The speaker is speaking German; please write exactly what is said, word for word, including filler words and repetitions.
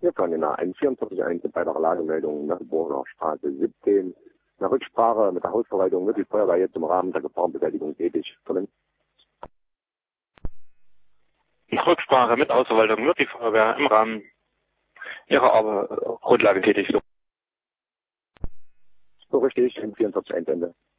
Hier kann in der vierundvierzig eins bei der Lagemeldung Merseburger Straße siebzehn. Nach Rücksprache mit der Hausverwaltung wird die Feuerwehr jetzt im Rahmen der Gefahrenbewältigung tätig. Nach Rücksprache mit Hausverwaltung wird die Feuerwehr im Rahmen ihrer Arbeit Grundlage tätig. So richtig, im vierundvierzig eins Ende.